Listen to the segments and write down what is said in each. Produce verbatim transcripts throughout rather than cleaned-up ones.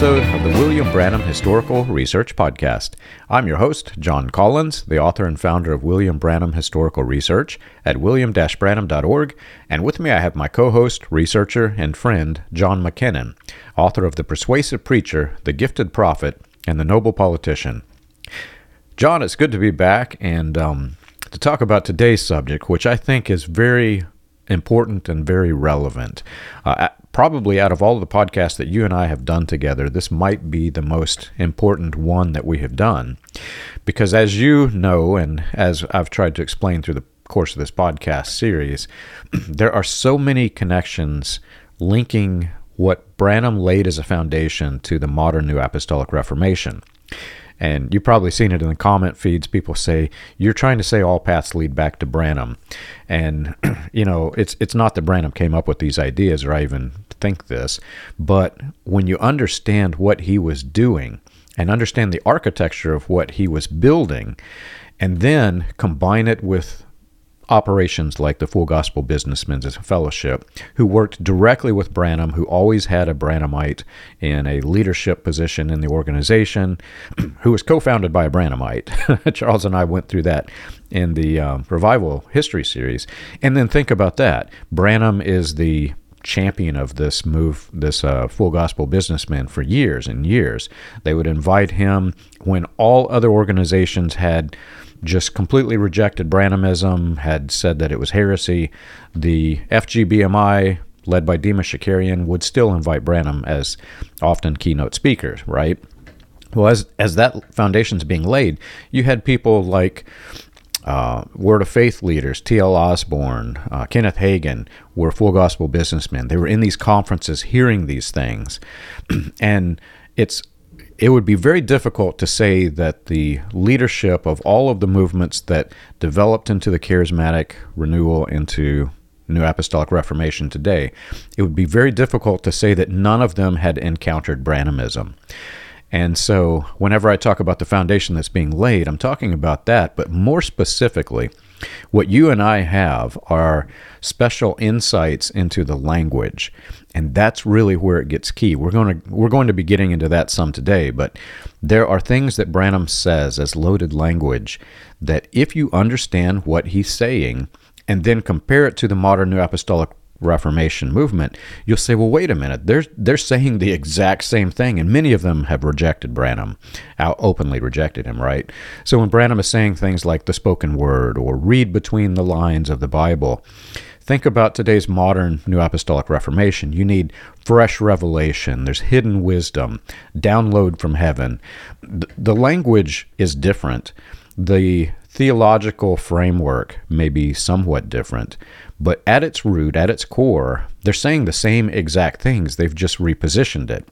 episode of the William Branham Historical Research Podcast. I'm your host, John Collins, the author and founder of William Branham Historical Research at william dash branham dot org, and with me I have my co-host, researcher, and friend, John McKinnon, author of The Persuasive Preacher, The Gifted Prophet, and The Noble Politician. John, it's good to be back and um, to talk about today's subject, which I think is very important and very relevant. Uh, probably out of all of the podcasts that you and I have done together, this might be the most important one that we have done. Because as you know, and as I've tried to explain through the course of this podcast series, there are so many connections linking what Branham laid as a foundation to the modern New Apostolic Reformation. And you've probably seen it in the comment feeds. People say, you're trying to say all paths lead back to Branham. And, you know, it's it's not that Branham came up with these ideas, or I even think this, but when you understand what he was doing and understand the architecture of what he was building, and then combine it with operations like the Full Gospel Businessmen's Fellowship, who worked directly with Branham, who always had a Branhamite in a leadership position in the organization, who was co-founded by a Branhamite. Charles and I went through that in the um, Revival History series. And then think about that. Branham is the champion of this move, this uh, Full Gospel Businessman for years and years. They would invite him when all other organizations had just completely rejected Branhamism, had said that it was heresy. The F G B M I, led by Demos Shakarian, would still invite Branham as often keynote speakers, right? Well, as as that foundation's being laid, you had people like uh, Word of Faith leaders, T L Osborne, uh, Kenneth Hagin, were Full Gospel Businessmen. They were in these conferences hearing these things. And it's It would be very difficult to say that the leadership of all of the movements that developed into the charismatic renewal into New Apostolic Reformation today, it would be very difficult to say that none of them had encountered Branhamism. And so whenever I talk about the foundation that's being laid, I'm talking about that, but more specifically, what you and I have are special insights into the language, and that's really where it gets key. We're going to we're going to be getting into that some today, but there are things that Branham says as loaded language that if you understand what he's saying and then compare it to the modern New Apostolic Reformation movement, you'll say, well, wait a minute, they're, they're saying the exact same thing, and many of them have rejected Branham, out openly rejected him, right? So when Branham is saying things like the spoken word or read between the lines of the Bible, think about today's modern New Apostolic Reformation. You need fresh revelation. There's hidden wisdom, download from heaven. The, the language is different. The theological framework may be somewhat different, but at its root, at its core, they're saying the same exact things. They've just repositioned it.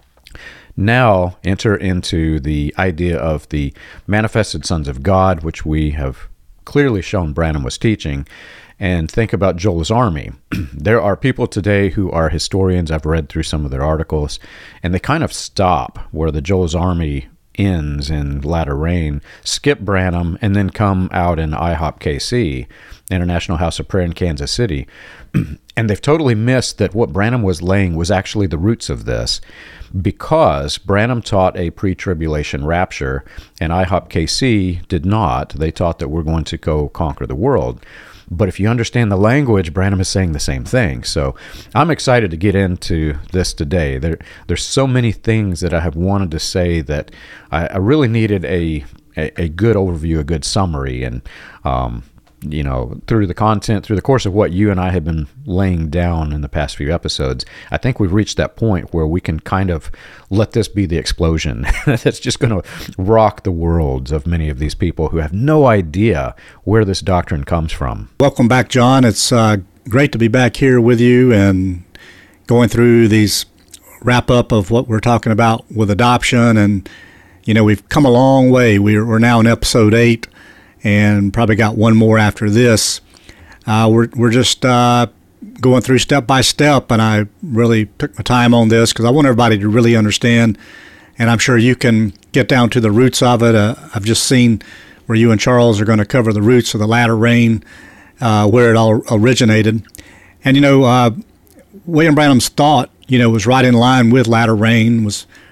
Now enter into the idea of the manifested sons of God, which we have clearly shown Branham was teaching, and think about Joel's Army. There are people today who are historians. I've read through some of their articles, and they kind of stop where the Joel's Army ends in Latter Rain, skip Branham, and then come out in I HOP K C, International House of Prayer in Kansas City. And they've totally missed that what Branham was laying was actually the roots of this, because Branham taught a pre-tribulation rapture, and I HOP K C did not. They taught that we're going to go conquer the world. But if you understand the language, Branham is saying the same thing. So I'm excited to get into this today. There, there's so many things that I have wanted to say that I, I really needed a, a a good overview, a good summary, and um, you know, through the content, through the course of what you and I have been laying down in the past few episodes, I think we've reached that point where we can kind of let this be the explosion that's just going to rock the worlds of many of these people who have no idea where this doctrine comes from. Welcome back, John. It's uh, great to be back here with you and going through these wrap-up of what we're talking about with adoption. And, you know, we've come a long way. We're, we're now in episode eight, and probably got one more after this. Uh, we're we're just uh, going through step by step, and I really took my time on this because I want everybody to really understand, and I'm sure you can get down to the roots of it. Uh, I've just seen where you and Charles are going to cover the roots of the latter rain, uh, where it all originated. And, you know, uh, William Branham's thought, you know, was right in line with latter rain, was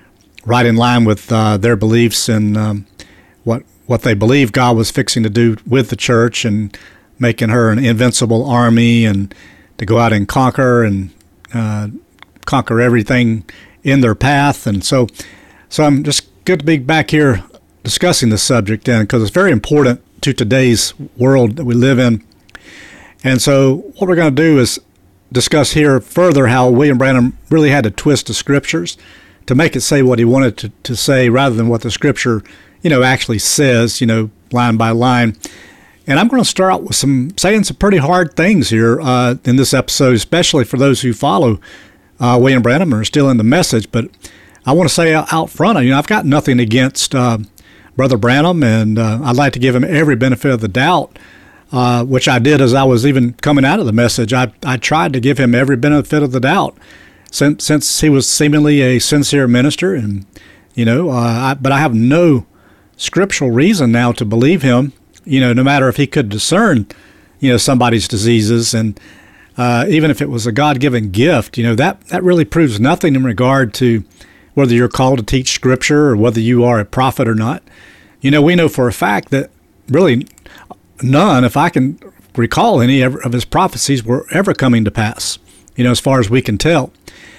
right in line with uh, their beliefs and um, what what they believe God was fixing to do with the church and making her an invincible army and to go out and conquer and uh, conquer everything in their path. And so, so I'm just good to be back here discussing this subject, and because it's very important to today's world that we live in. And so what we're going to do is discuss here further how William Branham really had to twist the scriptures to make it say what he wanted to, to say rather than what the scripture, you know, actually says, you know, line by line. And I'm going to start out with some saying some pretty hard things here uh, in this episode, especially for those who follow uh, William Branham and are still in the message. But I want to say out front, you know, I've got nothing against uh, Brother Branham, and uh, I'd like to give him every benefit of the doubt, uh, which I did as I was even coming out of the message. I, I tried to give him every benefit of the doubt since, since he was seemingly a sincere minister. And, you know, uh, I, but I have no scriptural reason now to believe him, you know, no matter if he could discern, you know, somebody's diseases. And uh, even if it was a God-given gift, you know, that, that really proves nothing in regard to whether you're called to teach Scripture or whether you are a prophet or not. You know, we know for a fact that really none, if I can recall any of his prophecies, were ever coming to pass, you know, as far as we can tell.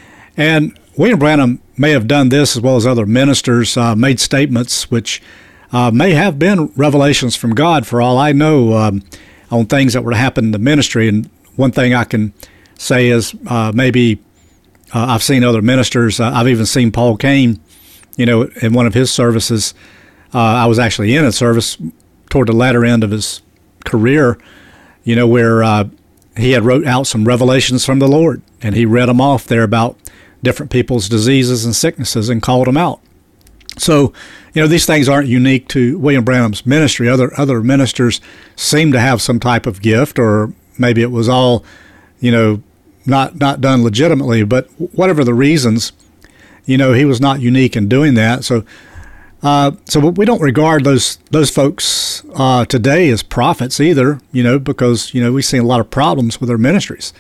And William Branham may have done this as well as other ministers, uh, made statements which uh, may have been revelations from God, for all I know, um, on things that were to happen in the ministry. And one thing I can say is uh, maybe Uh, I've seen other ministers. Uh, I've even seen Paul Cain, you know, in one of his services. Uh, I was actually in a service toward the latter end of his career, you know, where uh, he had wrote out some revelations from the Lord, and he read them off there about different people's diseases and sicknesses and called them out. So, you know, these things aren't unique to William Branham's ministry. Other other ministers seem to have some type of gift, or maybe it was all, you know, not not done legitimately, but whatever the reasons, you know, he was not unique in doing that. So uh, so we don't regard those those folks uh, today as prophets either, you know, because, you know, we've seen a lot of problems with their ministries.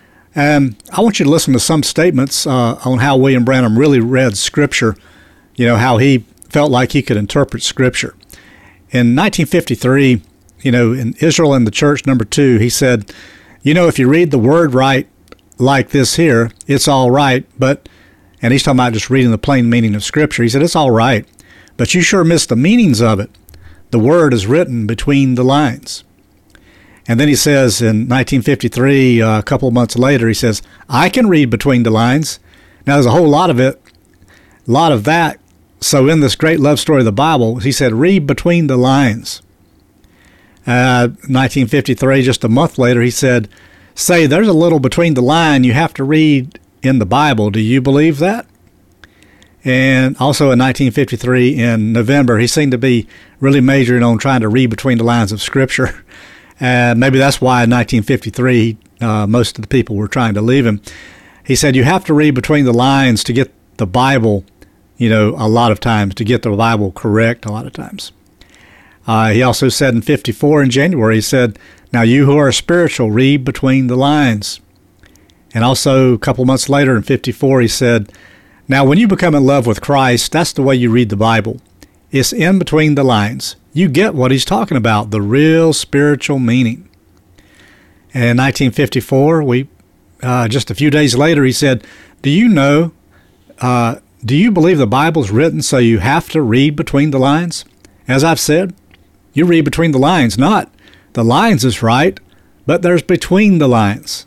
And I want you to listen to some statements uh, on how William Branham really read Scripture, you know, how he felt like he could interpret Scripture. In nineteen fifty-three, you know, in Israel and the Church, number two, he said, you know, if you read the word right, like this here, it's all right, but, and he's talking about just reading the plain meaning of Scripture. He said, it's all right, but you sure miss the meanings of it. The word is written between the lines. And then he says in nineteen fifty-three, uh, a couple of months later, he says, I can read between the lines. Now, there's a whole lot of it, a lot of that. So in this great love story of the Bible, he said, read between the lines. Uh, nineteen fifty-three, just a month later, he said, say, there's a little between the line you have to read in the Bible. Do you believe that? And also in nineteen fifty-three, in November, he seemed to be really majoring on trying to read between the lines of Scripture. And uh, maybe that's why in nineteen fifty-three, uh, most of the people were trying to leave him. He said, you have to read between the lines to get the Bible, you know, a lot of times, to get the Bible correct a lot of times. Uh, he also said in fifty-four, in January, he said, now you who are spiritual, read between the lines. And also a couple months later in fifty-four, he said, now when you become in love with Christ, that's the way you read the Bible. It's in between the lines. You get what he's talking about, the real spiritual meaning. And in nineteen fifty-four, we uh, just a few days later, he said, do you know, uh, do you believe the Bible's written so you have to read between the lines? As I've said, you read between the lines, not the lines is right, but there's between the lines.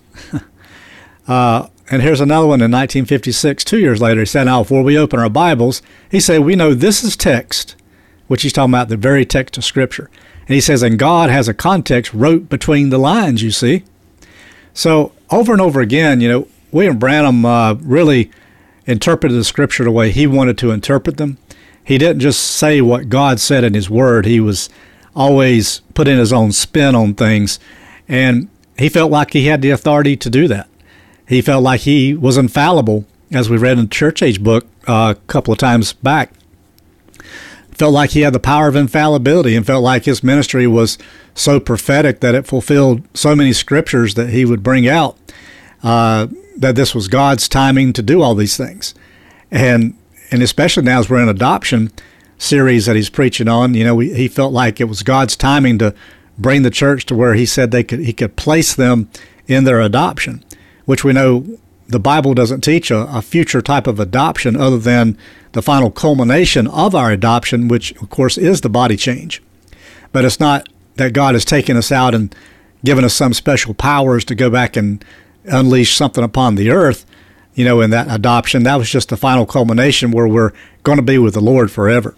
uh, and here's another one in nineteen fifty-six, two years later. He said, now, before we open our Bibles, he said, we know this is text, which he's talking about the very text of Scripture. And he says, and God has a context wrote between the lines, you see. So over and over again, you know, William Branham uh, really interpreted the Scripture the way he wanted to interpret them. He didn't just say what God said in his Word. He was always putting his own spin on things, and he felt like he had the authority to do that. He felt like he was infallible, as we read in the Church Age book uh, a couple of times back. Felt like he had the power of infallibility, and felt like his ministry was so prophetic that it fulfilled so many scriptures that he would bring out, uh, that this was God's timing to do all these things. And and especially now as we're in adoption series that he's preaching on, you know, we, he felt like it was God's timing to bring the church to where he said they could he could place them in their adoption, which we know the Bible doesn't teach a, a future type of adoption other than the final culmination of our adoption, which of course is the body change. But it's not that God has taken us out and given us some special powers to go back and unleash something upon the earth, you know, in that adoption. That was just the final culmination where we're going to be with the Lord forever.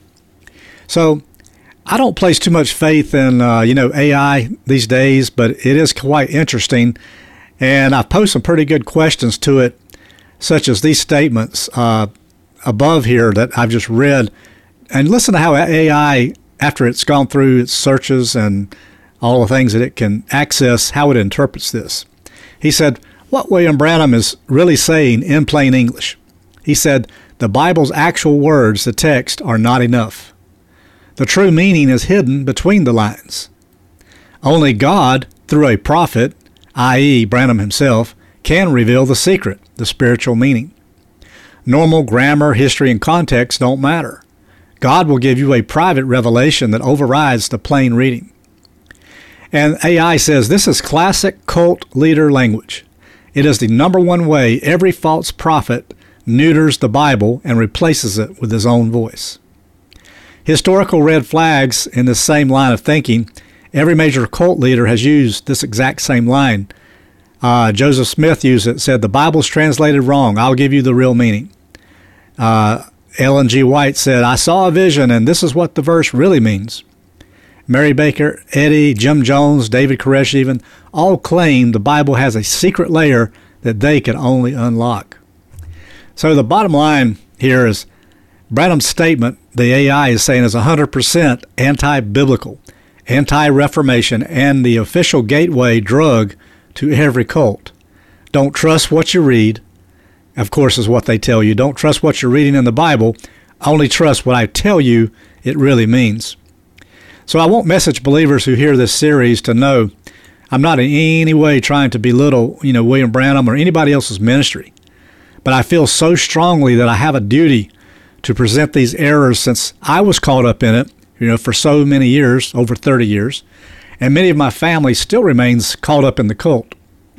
So I don't place too much faith in, uh, you know, A I these days, but it is quite interesting. And I've posed some pretty good questions to it, such as these statements uh, above here that I've just read. And listen to how A I, after it's gone through its searches and all the things that it can access, how it interprets this. He said, what William Branham is really saying in plain English. He said, the Bible's actual words, the text, are not enough. The true meaning is hidden between the lines. Only God, through a prophet, that is. Branham himself, can reveal the secret, the spiritual meaning. Normal grammar, history, and context don't matter. God will give you a private revelation that overrides the plain reading. And A I says this is classic cult leader language. It is the number one way every false prophet neuters the Bible and replaces it with his own voice. Historical red flags in this same line of thinking. Every major cult leader has used this exact same line. Uh, Joseph Smith used it, said, the Bible's translated wrong. I'll give you the real meaning. Uh, Ellen G. White said, I saw a vision, and this is what the verse really means. Mary Baker Eddy, Jim Jones, David Koresh even, all claim the Bible has a secret layer that they can only unlock. So the bottom line here is Branham's statement, the A I is saying, is one hundred percent anti-biblical, anti-Reformation, and the official gateway drug to every cult. Don't trust what you read, of course, is what they tell you. Don't trust what you're reading in the Bible. Only trust what I tell you it really means. So I want message believers who hear this series to know I'm not in any way trying to belittle, you know, William Branham or anybody else's ministry. But I feel so strongly that I have a duty to present these errors since I was caught up in it, you know, for so many years, over thirty years, and many of my family still remains caught up in the cult.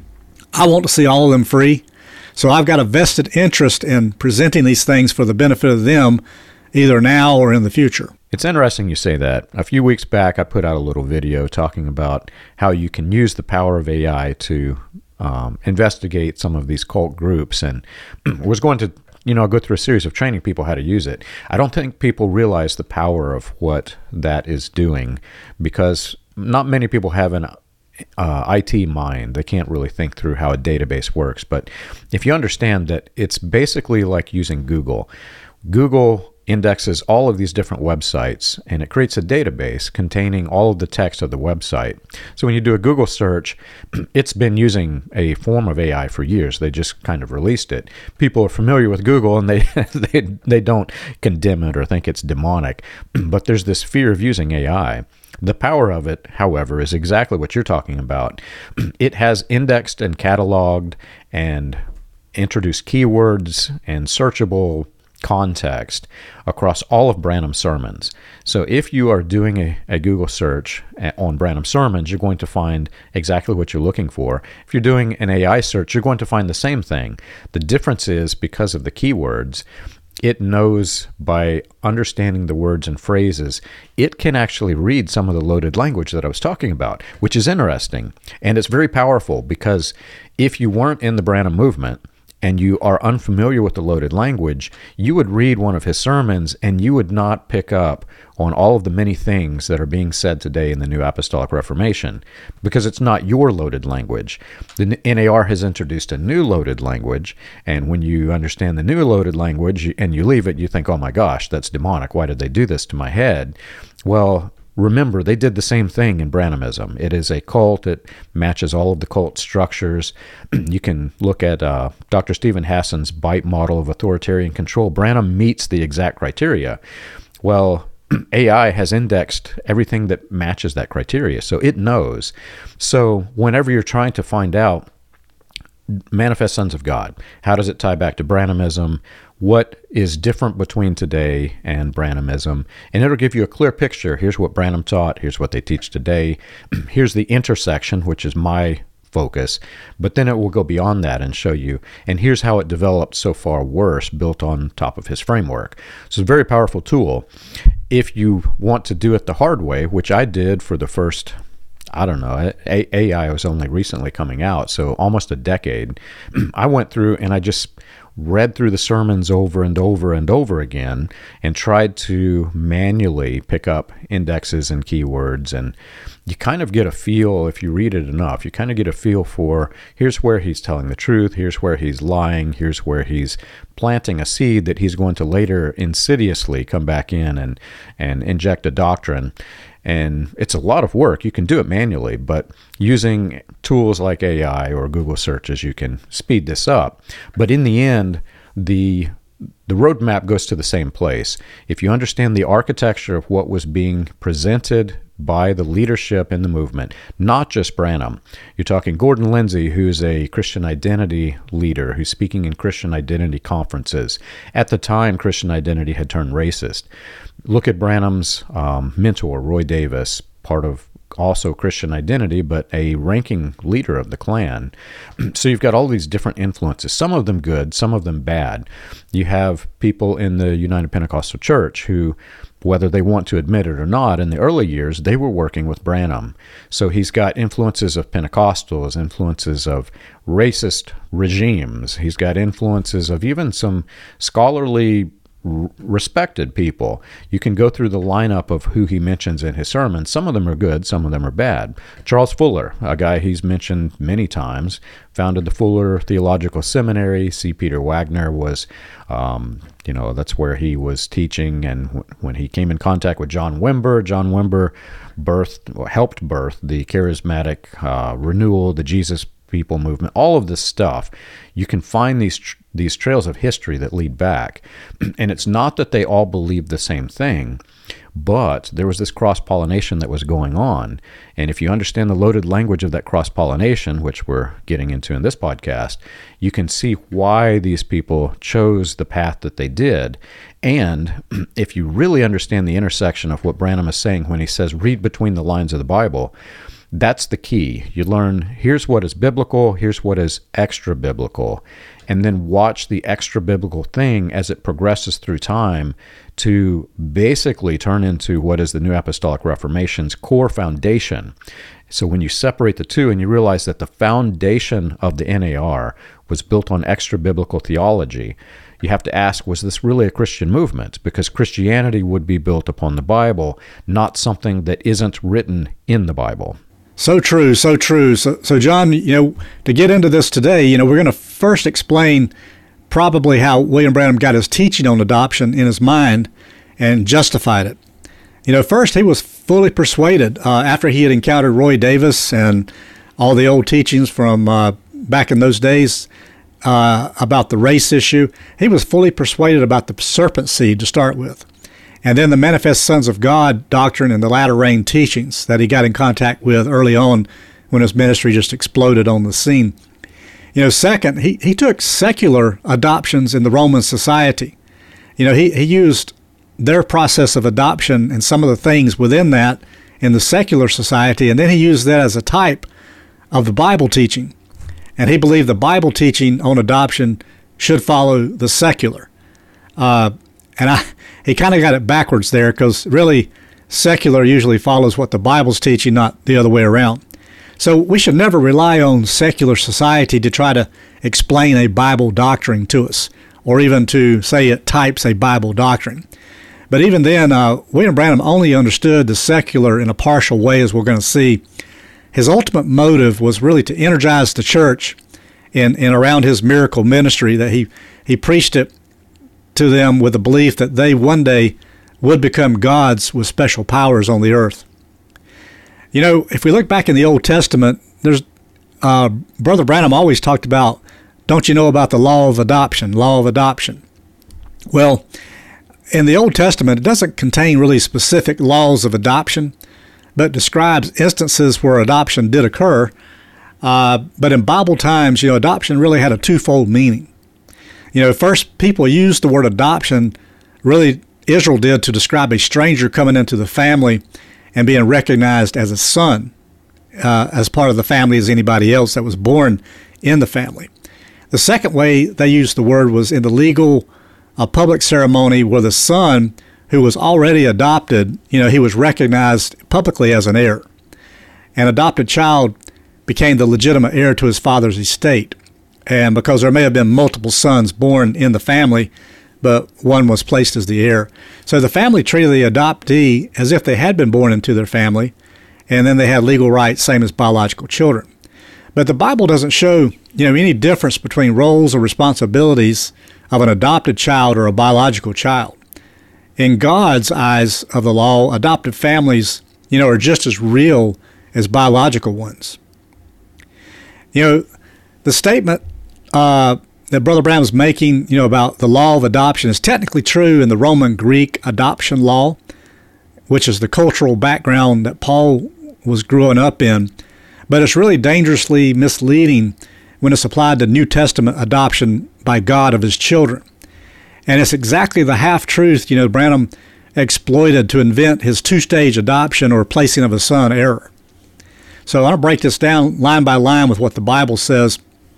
I want to see all of them free, so I've got a vested interest in presenting these things for the benefit of them, either now or in the future. It's interesting you say that. A few weeks back, I put out a little video talking about how you can use the power of A I to um, investigate some of these cult groups, and was going to, you know, go through a series of training people how to use it. I don't think people realize the power of what that is doing, because not many people have an uh, I T mind. They can't really think through how a database works. But if you understand that it's basically like using Google. Google indexes all of these different websites, and it creates a database containing all of the text of the website. So when you do a Google search, it's been using a form of A I for years. They just kind of released it. People are familiar with Google, and they they, they don't condemn it or think it's demonic, but there's this fear of using A I. The power of it, however, is exactly what you're talking about. It has indexed and cataloged and introduced keywords and searchable context across all of Branham's sermons. So if you are doing a, a Google search on Branham sermons, you're going to find exactly what you're looking for. If you're doing an A I search, you're going to find the same thing. The difference is, because of the keywords, it knows by understanding the words and phrases, it can actually read some of the loaded language that I was talking about, which is interesting. And it's very powerful, because if you weren't in the Branham movement, and you are unfamiliar with the loaded language, you would read one of his sermons and you would not pick up on all of the many things that are being said today in the New Apostolic Reformation, because it's not your loaded language. The N A R has introduced a new loaded language, and when you understand the new loaded language and you leave it, you think, oh my gosh, that's demonic. Why did they do this to my head? Well, remember, they did the same thing in Branhamism. It is a cult. It matches all of the cult structures. You can look at uh, Doctor Stephen Hassan's BITE model of authoritarian control. Branham meets the exact criteria. Well, A I has indexed everything that matches that criteria, so it knows. So whenever you're trying to find out Manifest Sons of God, how does it tie back to Branhamism? what is different between today and Branhamism, and it'll give you a clear picture. Here's what Branham taught. Here's what they teach today. Here's the intersection, which is my focus, but then it will go beyond that and show you, and here's how it developed so far worse, built on top of his framework. So it's a very powerful tool. If you want to do it the hard way, which I did for the first, I don't know, A- AI was only recently coming out, so almost a decade, I went through and I just read through the sermons over and over and over again and tried to manually pick up indexes and keywords. And you kind of get a feel, if you read it enough, you kind of get a feel for, here's where he's telling the truth, here's where he's lying, here's where he's planting a seed that he's going to later insidiously come back in and, and inject a doctrine. And it's a lot of work. You can do it manually, but using tools like A I or Google searches, you can speed this up. But in the end, the the roadmap goes to the same place. If you understand the architecture of what was being presented by the leadership in the movement, not just Branham. You're talking Gordon Lindsay, who's a Christian identity leader, who's speaking in Christian identity conferences. At the time, Christian identity had turned racist. Look at Branham's um, mentor, Roy Davis, part of also Christian identity, but a ranking leader of the Klan. So you've got all these different influences, some of them good, some of them bad. You have people in the United Pentecostal Church who, whether they want to admit it or not, in the early years, they were working with Branham. So he's got influences of Pentecostals, influences of racist regimes. He's got influences of even some scholarly respected people. You can go through the lineup of who he mentions in his sermons. Some of them are good, some of them are bad. Charles Fuller, a guy he's mentioned many times, founded the Fuller Theological Seminary. C. Peter Wagner was, um, you know, that's where he was teaching. And w- when he came in contact with John Wimber, John Wimber birthed, or helped birth the charismatic uh, renewal, the Jesus People movement, all of this stuff. You can find these tr- these trails of history that lead back. And it's not that they all believed the same thing, but there was this cross-pollination that was going on. And if you understand the loaded language of that cross-pollination, which we're getting into in this podcast, you can see why these people chose the path that they did. And if you really understand the intersection of what Branham is saying when he says, read between the lines of the Bible, that's the key. You learn, here's what is biblical, here's what is extra biblical, and then watch the extra biblical thing as it progresses through time to basically turn into what is the New Apostolic Reformation's core foundation. So when you separate the two and you realize that the foundation of the N A R was built on extra biblical theology, you have to ask, was this really a Christian movement? Because Christianity would be built upon the Bible, not something that isn't written in the Bible. So true, so true. So, so John, you know, to get into this today, you know, we're going to first explain probably how William Branham got his teaching on adoption in his mind and justified it. You know, first he was fully persuaded uh, after he had encountered Roy Davis and all the old teachings from uh, back in those days uh, about the race issue. He was fully persuaded about the serpent seed to start with. And then the Manifest Sons of God doctrine and the latter rain teachings that he got in contact with early on when his ministry just exploded on the scene. You know, second, he, he took secular adoptions in the Roman society. You know, he, he used their process of adoption and some of the things within that in the secular society, and then he used that as a type of the Bible teaching. And he believed the Bible teaching on adoption should follow the secular. Uh, and I... He kind of got it backwards there because really secular usually follows what the Bible's teaching, not the other way around. So we should never rely on secular society to try to explain a Bible doctrine to us or even to say it types a Bible doctrine. But even then, uh, William Branham only understood the secular in a partial way, as we're going to see. His ultimate motive was really to energize the church in, in around his miracle ministry, that he, he preached it to them with the belief that they one day would become gods with special powers on the earth. You know, if we look back in the Old Testament, there's uh, Brother Branham always talked about, don't you know about the law of adoption, law of adoption? Well, in the Old Testament, it doesn't contain really specific laws of adoption, but describes instances where adoption did occur. Uh, but in Bible times, you know, adoption really had a twofold meaning. You know, first people used the word adoption, really Israel did, to describe a stranger coming into the family and being recognized as a son, uh, as part of the family as anybody else that was born in the family. The second way they used the word was in the legal uh, public ceremony where the son who was already adopted, you know, he was recognized publicly as an heir. An adopted child became the legitimate heir to his father's estate. And because there may have been multiple sons born in the family, but one was placed as the heir. So the family treated the adoptee as if they had been born into their family, and then they had legal rights, same as biological children. But the Bible doesn't show, you know, any difference between roles or responsibilities of an adopted child or a biological child. In God's eyes of the law, adopted families, you know, are just as real as biological ones. You know, the statement uh, that Brother Branham is making, you know, about the law of adoption is technically true in the Roman Greek adoption law, which is the cultural background that Paul was growing up in, but it's really dangerously misleading when it's applied to New Testament adoption by God of his children. And it's exactly the half-truth, you know, Branham exploited to invent his two-stage adoption or placing of a son error. So I want to break this down line by line with what the Bible says.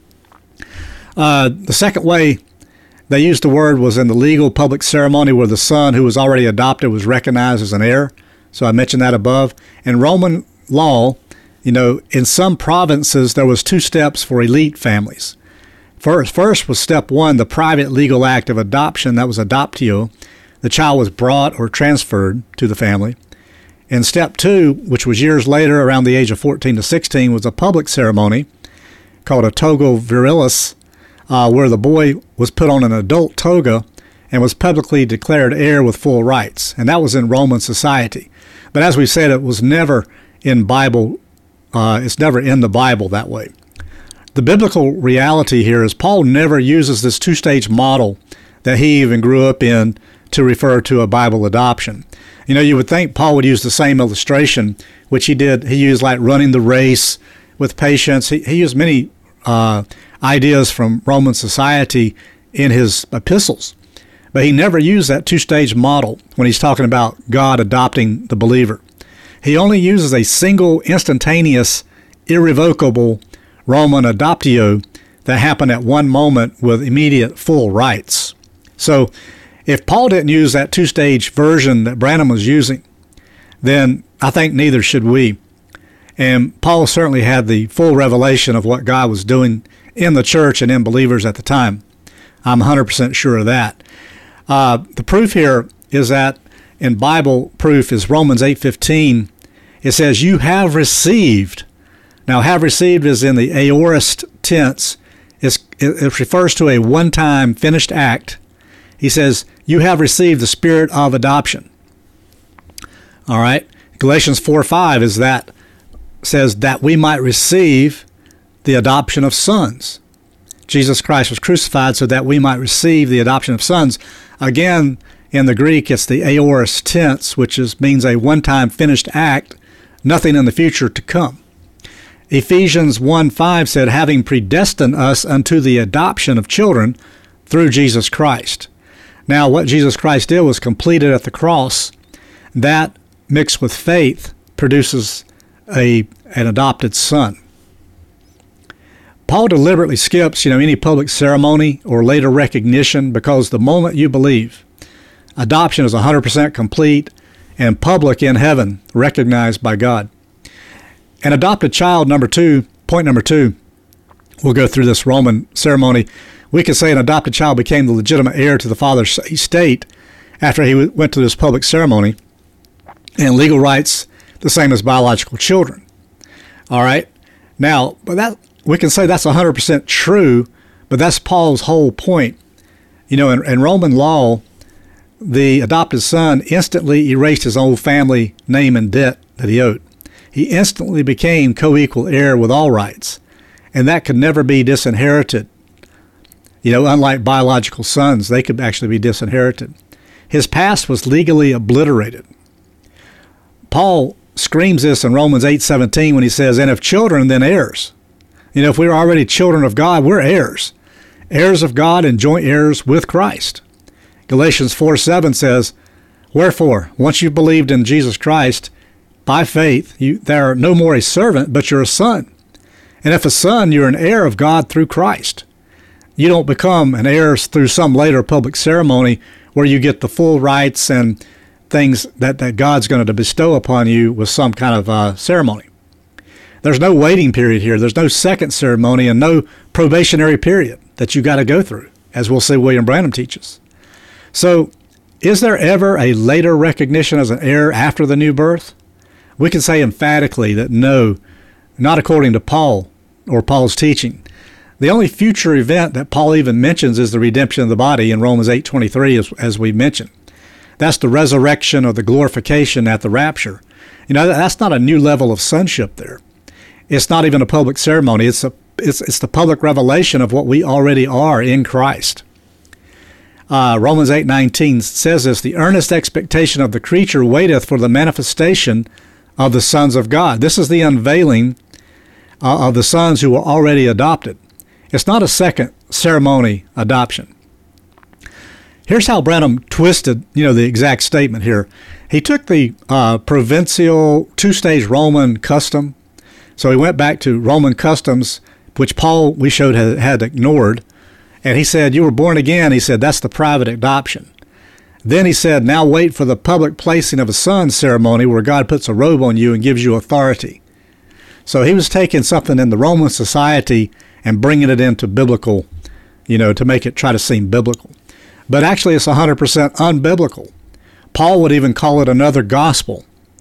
Uh, the second way they used the word was in the legal public ceremony where the son who was already adopted was recognized as an heir. So I mentioned that above. In Roman law, you know, in some provinces there was two steps for elite families. First, first was step one, the private legal act of adoption, that was adoptio. The child was brought or transferred to the family. And step two, which was years later, around the age of fourteen to sixteen, was a public ceremony called a toga virilis, uh, where the boy was put on an adult toga and was publicly declared heir with full rights. And that was in Roman society. But as we said, it was never in Bible, uh, it's never in the Bible that way. The biblical reality here is Paul never uses this two-stage model that he even grew up in to refer to a Bible adoption. You know, you would think Paul would use the same illustration, which he did. He used like running the race with patience. He, he used many uh, ideas from Roman society in his epistles. But he never used that two-stage model when he's talking about God adopting the believer. He only uses a single, instantaneous, irrevocable Roman adoptio that happened at one moment with immediate full rights. So if Paul didn't use that two-stage version that Branham was using, then I think neither should we. And Paul certainly had the full revelation of what God was doing in the church and in believers at the time. I'm one hundred percent sure of that. Uh, the proof here is that in Bible proof is Romans eight fifteen. It says, you have received. Now, have received is in the aorist tense. It's, it, it refers to a one-time finished act. He says, you have received the spirit of adoption. All right. Galatians four five is that, says that we might receive the adoption of sons. Jesus Christ was crucified so that we might receive the adoption of sons. Again, in the Greek, it's the aorist tense, which is, means a one-time finished act, nothing in the future to come. Ephesians one five said, having predestined us unto the adoption of children through Jesus Christ. Now, what Jesus Christ did was completed at the cross. That, mixed with faith, produces a an adopted son. Paul deliberately skips, you know, any public ceremony or later recognition because the moment you believe, adoption is one hundred percent complete and public in heaven, recognized by God. An adopted child, number two, point number two, we'll go through this Roman ceremony. We could say an adopted child became the legitimate heir to the father's estate after he went to this public ceremony, and legal rights the same as biological children. All right. Now, but that we can say that's one hundred percent true, but that's Paul's whole point. You know, in, in Roman law, the adopted son instantly erased his old family name and debt that he owed. He instantly became co-equal heir with all rights, and that could never be disinherited. You know, unlike biological sons, they could actually be disinherited. His past was legally obliterated. Paul screams this in Romans eight seventeen when he says, and if children, then heirs. You know, if we were already children of God, we're heirs. heirs of God and joint heirs with Christ. Galatians four seven says, "Wherefore, once you've believed in Jesus Christ, by faith, you are no more a servant, but you're a son. And if a son, you're an heir of God through Christ." You don't become an heir through some later public ceremony where you get the full rights and things that, that God's going to bestow upon you with some kind of uh, ceremony. There's no waiting period here. There's no second ceremony and no probationary period that you got to go through, as we'll see William Branham teaches. So, is there ever a later recognition as an heir after the new birth? We can say emphatically that no, not according to Paul or Paul's teaching. The only future event that Paul even mentions is the redemption of the body in Romans eight twenty-three, as, as we mentioned. That's the resurrection or the glorification at the rapture. You know, that's not a new level of sonship there. It's not even a public ceremony. It's a it's it's the public revelation of what we already are in Christ. Uh, Romans eight nineteen says this, "The earnest expectation of the creature waiteth for the manifestation of the sons of God." This is the unveiling uh, of the sons who were already adopted. It's not a second ceremony adoption. Here's how Branham twisted, you know, the exact statement here. He took the uh, provincial two-stage Roman custom. So he went back to Roman customs, which Paul, we showed, had, had ignored. And he said, you were born again. He said, that's the private adoption. Then he said, now wait for the public placing of a son ceremony where God puts a robe on you and gives you authority. So he was taking something in the Roman society and bringing it into biblical, you know, to make it try to seem biblical. But actually it's one hundred percent unbiblical. Paul would even call it another gospel.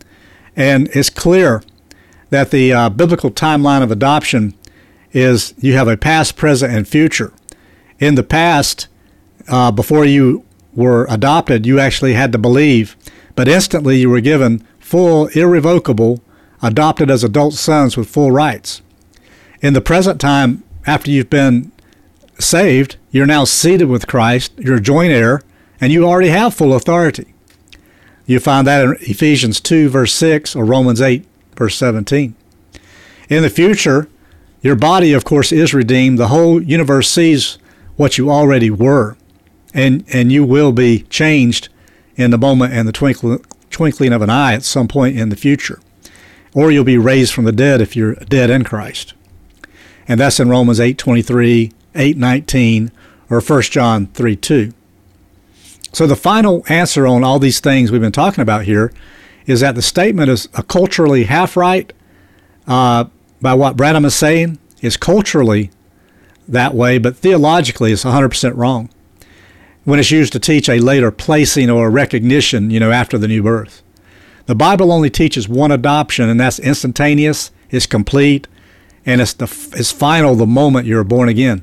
And it's clear that the uh, biblical timeline of adoption is you have a past, present, and future. In the past, uh, before you were adopted, you actually had to believe, but instantly you were given full, irrevocable, adopted as adult sons with full rights. In the present time, after you've been saved, you're now seated with Christ, you're a joint heir, and you already have full authority. You find that in Ephesians two, verse six, or Romans eight, verse seventeen. In the future, your body, of course, is redeemed. The whole universe sees what you already were, and, and you will be changed in the moment and the twinkling, twinkling of an eye at some point in the future. Or you'll be raised from the dead if you're dead in Christ. And that's in Romans eight twenty-three, eight nineteen, or First John three two. So the final answer on all these things we've been talking about here is that the statement is a culturally half right uh, by what Branham is saying is culturally that way, but theologically it's one hundred percent wrong when it's used to teach a later placing or recognition, you know, after the new birth. The Bible only teaches one adoption, and that's instantaneous, it's complete, and it's the it's final the moment you're born again.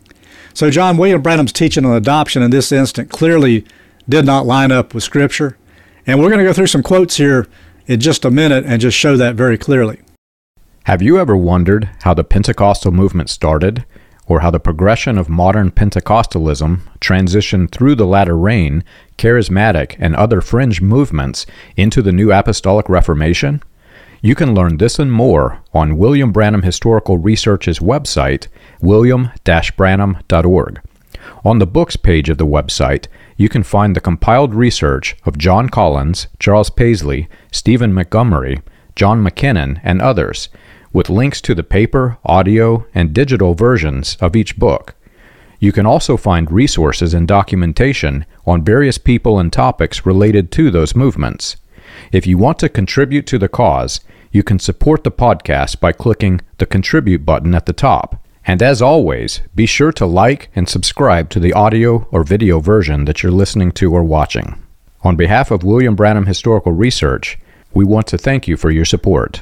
So John William Branham's teaching on adoption in this instant clearly did not line up with Scripture. And we're going to go through some quotes here in just a minute and just show that very clearly. Have you ever wondered how the Pentecostal movement started, or how the progression of modern Pentecostalism transitioned through the latter rain, charismatic, and other fringe movements into the New Apostolic Reformation? You can learn this and more on William Branham Historical Research's website, william dash branham dot org. On the books page of the website, you can find the compiled research of John Collins, Charles Paisley, Stephen Montgomery, John McKinnon, and others, with links to the paper, audio, and digital versions of each book. You can also find resources and documentation on various people and topics related to those movements. If you want to contribute to the cause, you can support the podcast by clicking the Contribute button at the top. And as always, be sure to like and subscribe to the audio or video version that you're listening to or watching. On behalf of William Branham Historical Research, we want to thank you for your support.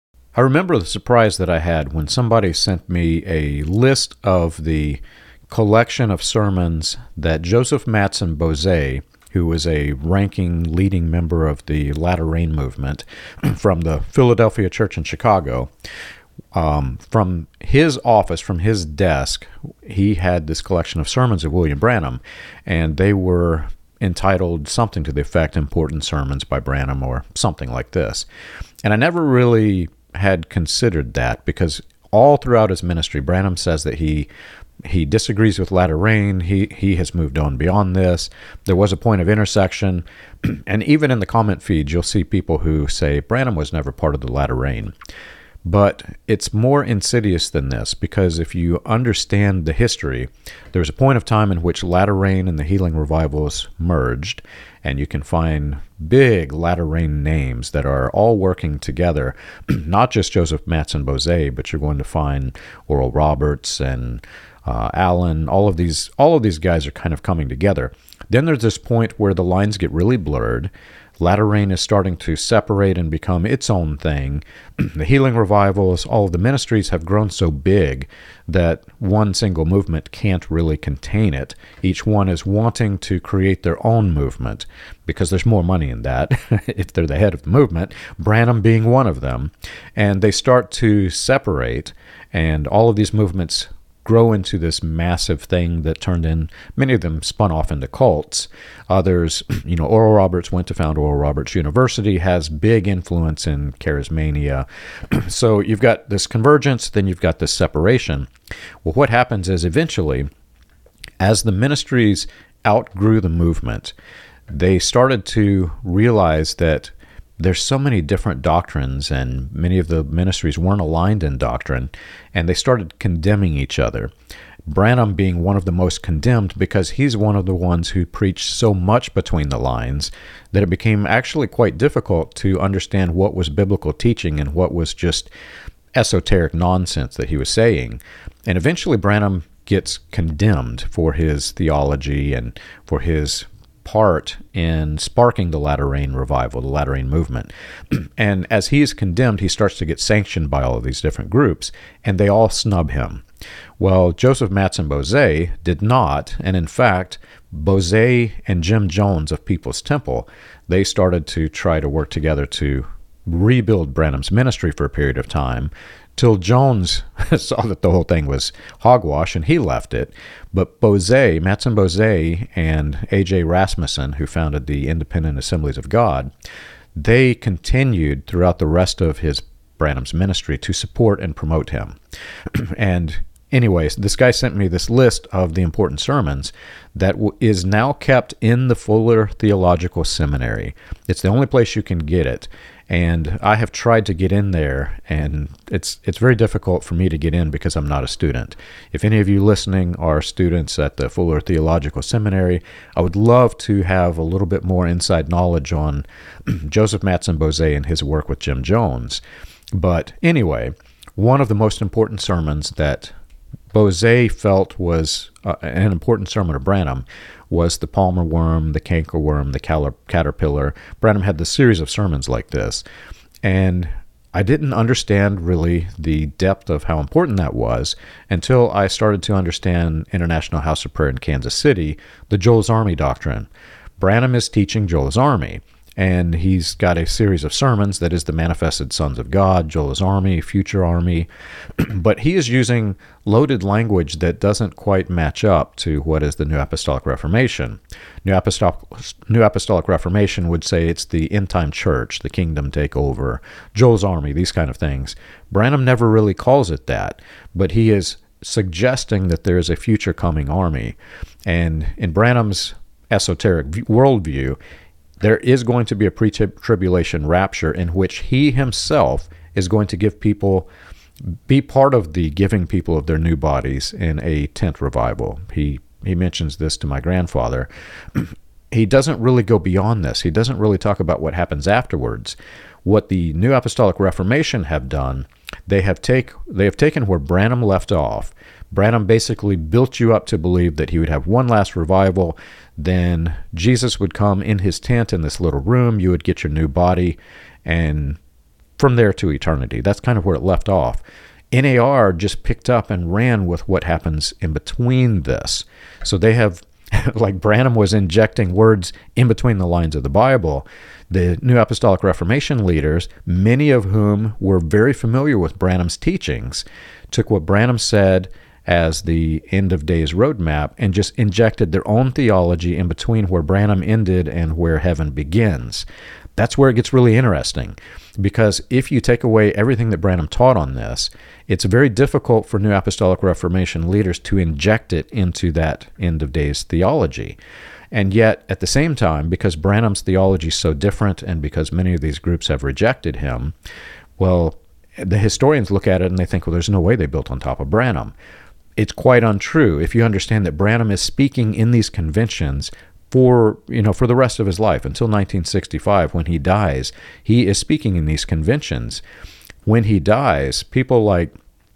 I remember the surprise that I had when somebody sent me a list of the collection of sermons that Joseph Matson Bozay, who was a ranking leading member of the Latter Rain movement from the Philadelphia Church in Chicago, um, from his office, from his desk, he had this collection of sermons of William Branham, and they were entitled something to the effect, Important Sermons by Branham, or something like this. And I never really had considered that, because all throughout his ministry, Branham says that he he disagrees with latter rain. He he has moved on beyond this. There was a point of intersection. And even in the comment feeds, you'll see people who say Branham was never part of the latter rain. But it's more insidious than this, because if you understand the history, there's a point of time in which latter rain and the healing revivals merged, and you can find big latter rain names that are all working together, not just Joseph Matson Bozay, but you're going to find Oral Roberts and uh, Allen. All of these, all of these guys are kind of coming together. Then there's this point where the lines get really blurred. Latter rain is starting to separate and become its own thing. The healing revivals, all of the ministries have grown so big that one single movement can't really contain it. Each one is wanting to create their own movement because there's more money in that if they're the head of the movement, Branham being one of them. And they start to separate, and all of these movements grow into this massive thing that turned in, many of them spun off into cults. Others, you know, Oral Roberts went to found Oral Roberts University, has big influence in charismania. So you've got this convergence, then you've got this separation. Well, what happens is eventually, as the ministries outgrew the movement, they started to realize that there's so many different doctrines, and many of the ministries weren't aligned in doctrine, and they started condemning each other. Branham being one of the most condemned because he's one of the ones who preached so much between the lines that it became actually quite difficult to understand what was biblical teaching and what was just esoteric nonsense that he was saying. And eventually Branham gets condemned for his theology and for his part in sparking the latter rain revival, the latter rain movement. And as he is condemned, he starts to get sanctioned by all of these different groups, and they all snub him. Well, Joseph Matson Bozay did not, and in fact, Bozay and Jim Jones of People's Temple, they started to try to work together to rebuild Branham's ministry for a period of time, till Jones saw that the whole thing was hogwash and he left it. But Bozay, Matson Bozay, and A J Rasmussen, who founded the Independent Assemblies of God, they continued throughout the rest of his Branham's ministry to support and promote him. And anyways, this guy sent me this list of the important sermons that w- is now kept in the Fuller Theological Seminary. It's the only place you can get it. And I have tried to get in there, and it's it's very difficult for me to get in because I'm not a student. If any of you listening are students at the Fuller Theological Seminary, I would love to have a little bit more inside knowledge on Joseph Matson Bozay and his work with Jim Jones. But anyway, one of the most important sermons that Bozay felt was uh, an important sermon of Branham was the palmer worm, the cankerworm, the cal- caterpillar. Branham had this series of sermons like this, and I didn't understand really the depth of how important that was until I started to understand International House of Prayer in Kansas City, the Joel's Army doctrine. Branham is teaching Joel's Army, and he's got a series of sermons that is the Manifested Sons of God, Joel's Army, Future Army, but he is using loaded language that doesn't quite match up to what is the New Apostolic Reformation. New Apostolic, New Apostolic Reformation would say it's the end-time church, the kingdom takeover, Joel's Army, these kind of things. Branham never really calls it that, but he is suggesting that there is a future coming army. And in Branham's esoteric worldview, there is going to be a pre-tribulation rapture in which he himself is going to give people, be part of the giving people of their new bodies in a tent revival. He he mentions this to my grandfather. He doesn't really go beyond this. He doesn't really talk about what happens afterwards. What the New Apostolic Reformation have done, they have take they have taken where Branham left off. Branham basically built you up to believe that he would have one last revival, then Jesus would come in his tent in this little room, you would get your new body, and from there to eternity. That's kind of where it left off. N A R just picked up and ran with what happens in between this. So they have, like Branham was injecting words in between the lines of the Bible. The New Apostolic Reformation leaders, many of whom were very familiar with Branham's teachings, took what Branham said as the end of days roadmap and just injected their own theology in between where Branham ended and where heaven begins. that's where it gets really interesting, because if you take away everything that Branham taught on this, it's very difficult for New Apostolic Reformation leaders to inject it into that end of days theology. And yet, at the same time, because Branham's theology is so different and because many of these groups have rejected him, well, the historians look at it and they think, well, there's no way they built on top of Branham. It's quite untrue. If you understand that Branham is speaking in these conventions for, you know, for the rest of his life, until nineteen sixty-five, when he dies, he is speaking in these conventions. When he dies, people like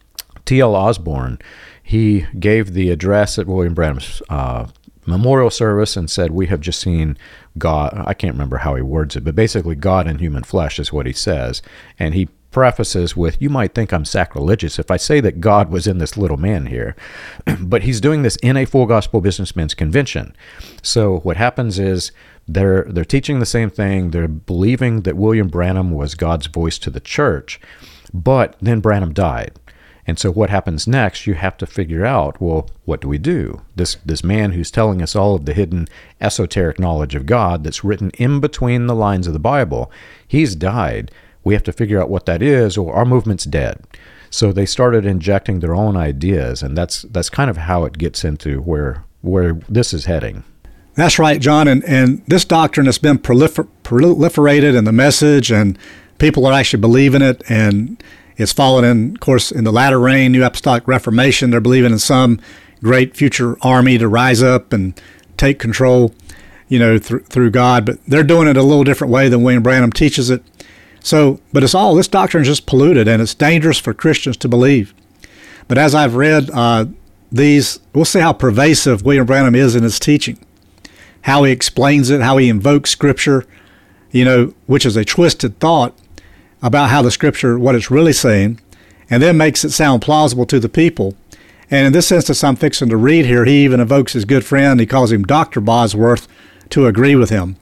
T L Osborne, he gave the address at William Branham's uh, memorial service and said, we have just seen God. I can't remember how he words it, but basically God in human flesh is what he says. And he prefaces with, you might think I'm sacrilegious if I say that God was in this little man here. But he's doing this in a Full Gospel Businessmen's Convention. So what happens is they're they're teaching the same thing. They're believing that William Branham was God's voice to the church. But then Branham died. And so what happens next, you have to figure out, well, what do we do? This this man who's telling us all of the hidden esoteric knowledge of God that's written in between the lines of the Bible, he's died. We have to figure out what that is, or our movement's dead. So they started injecting their own ideas, and that's that's kind of how it gets into where where this is heading. That's right, John, and, and this doctrine has been prolifer- proliferated in the message, and people are actually believing it, and it's fallen in, of course, in the latter rain, New Apostolic Reformation. They're believing in some great future army to rise up and take control, you know, th- through God, but they're doing it a little different way than William Branham teaches it. So, but it's all, this doctrine is just polluted, and it's dangerous for Christians to believe. But as I've read uh, these, we'll see how pervasive William Branham is in his teaching, how he explains it, how he invokes Scripture, you know, which is a twisted thought about how the Scripture, what it's really saying, and then makes it sound plausible to the people. And in this instance I'm fixing to read here, he even invokes his good friend, he calls him Doctor Bosworth, to agree with him.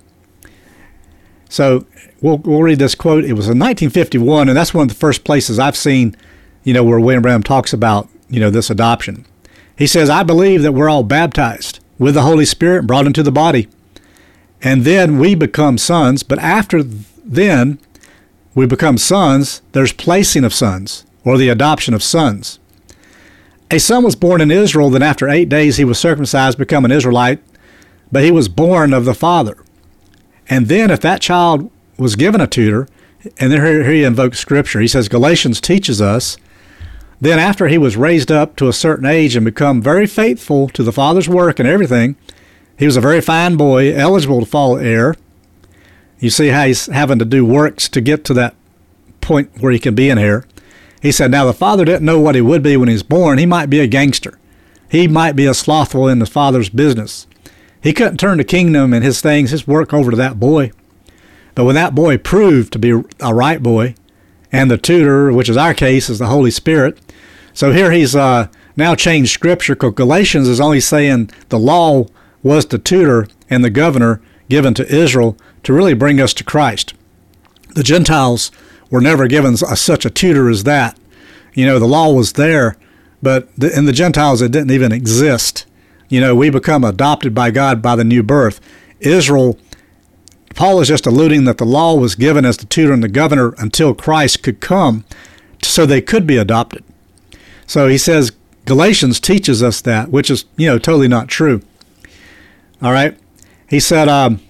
So we'll, we'll read this quote. It was in nineteen fifty-one, and that's one of the first places I've seen, you know, where William Branham talks about, you know, this adoption. He says, I believe that we're all baptized with the Holy Spirit brought into the body, and then we become sons, but after then we become sons, there's placing of sons, or the adoption of sons. A son was born in Israel, then after eight days he was circumcised, become an Israelite, but he was born of the Father. And then if that child was given a tutor, and then here he invokes Scripture. He says Galatians teaches us, then after he was raised up to a certain age and become very faithful to the Father's work and everything, he was a very fine boy, eligible to fall heir. You see how he's having to do works to get to that point where he can be an heir. He said, now the father didn't know what he would be when he was born. He might be a gangster. He might be a slothful in the father's business. He couldn't turn the kingdom and his things, his work over to that boy. But when that boy proved to be a right boy, and the tutor, which is our case, is the Holy Spirit. So here he's uh, now changed Scripture, because Galatians is only saying the law was the tutor and the governor given to Israel to really bring us to Christ. The Gentiles were never given a, such a tutor as that. You know, the law was there, but the, in the Gentiles it didn't even exist. You know, we become adopted by God by the new birth. Israel, Paul is just alluding that the law was given as the tutor and the governor until Christ could come, so they could be adopted. So he says Galatians teaches us that, which is, you know, totally not true. All right? He said, um,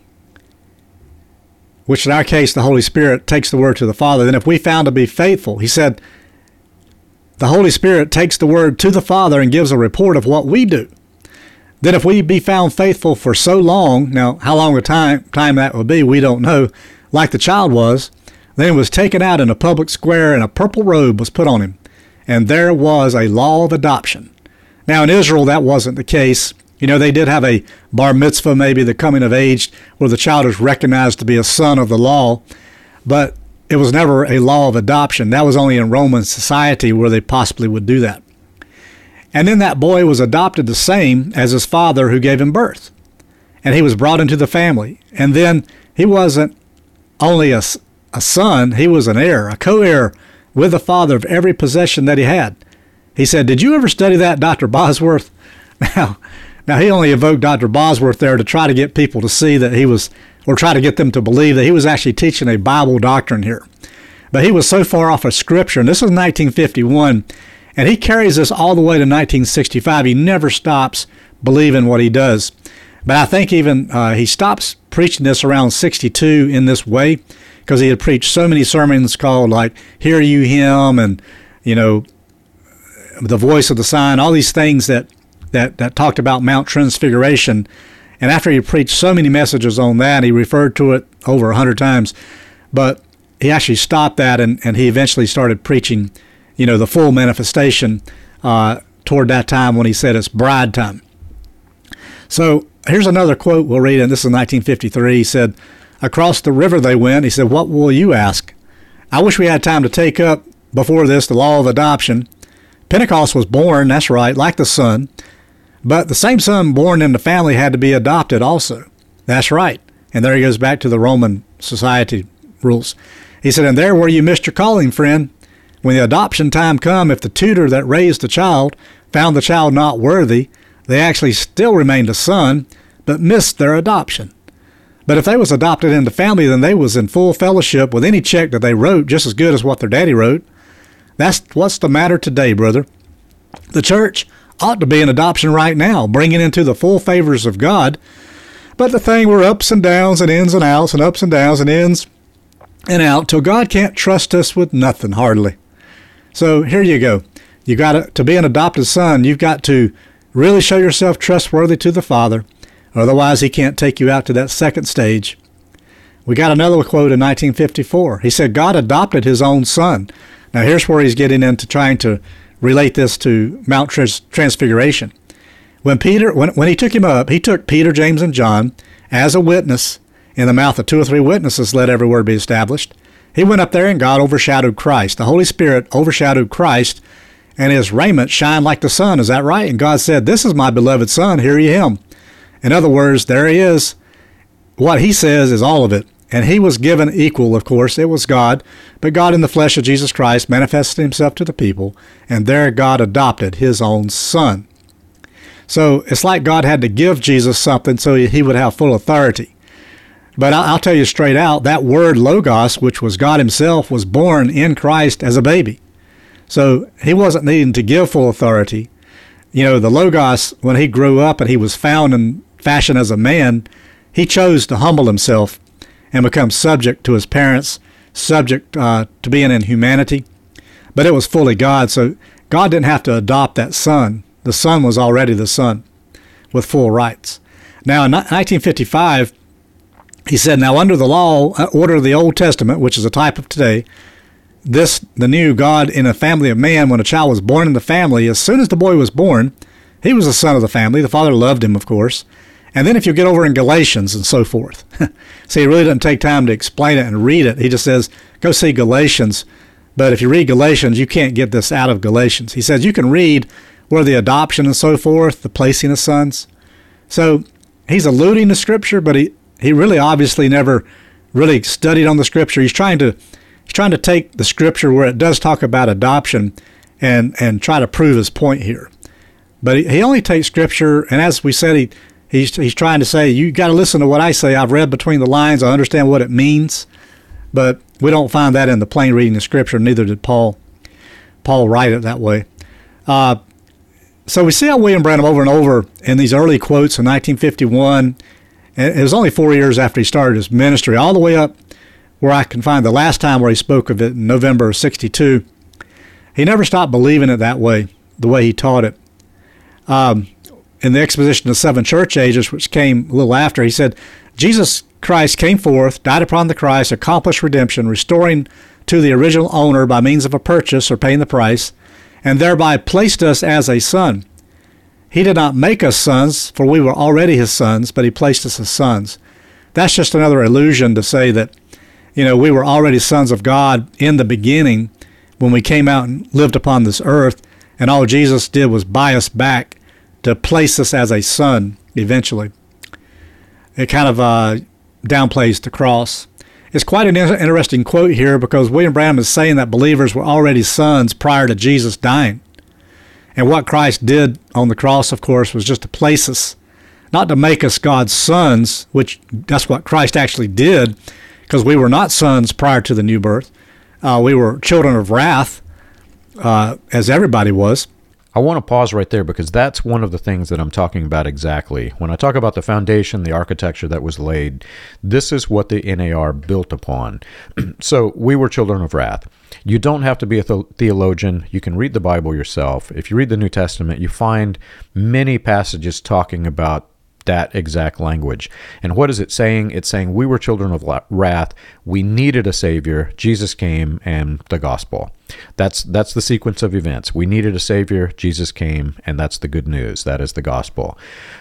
which in our case, the Holy Spirit takes the word to the Father. Then if we found to be faithful, he said, the Holy Spirit takes the word to the Father and gives a report of what we do. Then if we be found faithful for so long, now how long a time, time that will be, we don't know, like the child was, then he was taken out in a public square and a purple robe was put on him. And there was a law of adoption. Now in Israel, that wasn't the case. You know, they did have a bar mitzvah, maybe the coming of age, where the child is recognized to be a son of the law, but it was never a law of adoption. That was only in Roman society where they possibly would do that. And then that boy was adopted the same as his father who gave him birth. And he was brought into the family. And then he wasn't only a, a son, he was an heir, a co-heir with the father of every possession that he had. He said, did you ever study that, Doctor Bosworth? Now, Now, he only evoked Doctor Bosworth there to try to get people to see that he was, or try to get them to believe that he was actually teaching a Bible doctrine here. But he was so far off of Scripture, and this was nineteen fifty-one, and he carries this all the way to nineteen sixty-five. He never stops believing what he does. But I think even uh, he stops preaching this around sixty-two in this way, because he had preached so many sermons called like Hear You Him, and, you know, The Voice of the Sign, all these things that, that, that talked about Mount Transfiguration. And after he preached so many messages on that, he referred to it over a hundred times. But he actually stopped that, and, and he eventually started preaching, you know, the full manifestation uh, toward that time when he said it's bride time. So here's another quote we'll read, and this is nineteen fifty-three. He said, "Across the river they went." He said, "What will you ask?" I wish we had time to take up before this the law of adoption. Pentecost was born, that's right, like the Son, but the same son born in the family had to be adopted also. That's right. And there he goes back to the Roman society rules. He said, "And there where you missed your calling, friend. When the adoption time come, if the tutor that raised the child found the child not worthy, they actually still remained a son, but missed their adoption. But if they was adopted into family, then they was in full fellowship with any check that they wrote, just as good as what their daddy wrote. That's what's the matter today, brother. The church ought to be in adoption right now, bringing into the full favors of God. But the thing, we're ups and downs and ins and outs and ups and downs and ins and out till God can't trust us with nothing, hardly. So here you go. You got to, to be an adopted son, you've got to really show yourself trustworthy to the Father. Otherwise, he can't take you out to that second stage." We got another quote in nineteen fifty-four. He said, "God adopted his own son." Now, here's where he's getting into trying to relate this to Mount Trans- Transfiguration. When Peter, when, when he took him up, he took Peter, James, and John as a witness. In the mouth of two or three witnesses, let every word be established. He went up there, and God overshadowed Christ. The Holy Spirit overshadowed Christ, and his raiment shined like the sun. Is that right? And God said, "This is my beloved Son, hear ye him." In other words, there he is. What he says is all of it. And he was given equal, of course. It was God. But God in the flesh of Jesus Christ manifested himself to the people, and there God adopted his own Son. So it's like God had to give Jesus something so he would have full authority. But I'll tell you straight out, that word Logos, which was God himself, was born in Christ as a baby. So he wasn't needing to give full authority. You know, the Logos, when he grew up and he was found and fashioned as a man, he chose to humble himself and become subject to his parents, subject uh, to being in humanity. But it was fully God, so God didn't have to adopt that son. The son was already the son with full rights. Now, in nineteen fifty-five, he said, "Now under the law, order of the Old Testament, which is a type of today, this, the new God in a family of man, when a child was born in the family, as soon as the boy was born, he was the son of the family. The father loved him, of course. And then if you get over in Galatians and so forth." See, he really doesn't take time to explain it and read it. He just says, go see Galatians. But if you read Galatians, you can't get this out of Galatians. He says you can read where the adoption and so forth, the placing of sons. So he's alluding to Scripture, but he, he really obviously never really studied on the Scripture. He's trying to he's trying to take the Scripture where it does talk about adoption and, and try to prove his point here. But he, he only takes Scripture, and as we said, he He's he's trying to say, you got to listen to what I say. I've read between the lines. I understand what it means. But we don't find that in the plain reading of Scripture. Neither did Paul. Paul write it that way. Uh, so we see how William Branham over and over in these early quotes in nineteen fifty-one, and it was only four years after he started his ministry, all the way up where I can find the last time where he spoke of it in November of sixty-two. He never stopped believing it that way, the way he taught it. Um, in the exposition of seven church ages, which came a little after, he said, "Jesus Christ came forth, died upon the cross, accomplished redemption, restoring to the original owner by means of a purchase or paying the price, and thereby placed us as a son. He did not make us sons, for we were already his sons, but he placed us as sons." That's just another illusion to say that, you know, we were already sons of God in the beginning when we came out and lived upon this earth, and all Jesus did was buy us back to place us as a son eventually. It kind of uh, downplays the cross. It's quite an interesting quote here because William Branham is saying that believers were already sons prior to Jesus dying. And what Christ did on the cross, of course, was just to place us, not to make us God's sons, which that's what Christ actually did, because we were not sons prior to the new birth. Uh, we were children of wrath, uh, as everybody was. I want to pause right there because that's one of the things that I'm talking about exactly. When I talk about the foundation, the architecture that was laid, this is what the N A R built upon. So we were children of wrath. You don't have to be a th- theologian. You can read the Bible yourself. If you read the New Testament, you find many passages talking about that exact language. And what is it saying? It's saying we were children of wrath. We needed a Savior. Jesus came, and the gospel. That's that's the sequence of events. We needed a Savior. Jesus came, and that's the good news. That is the gospel.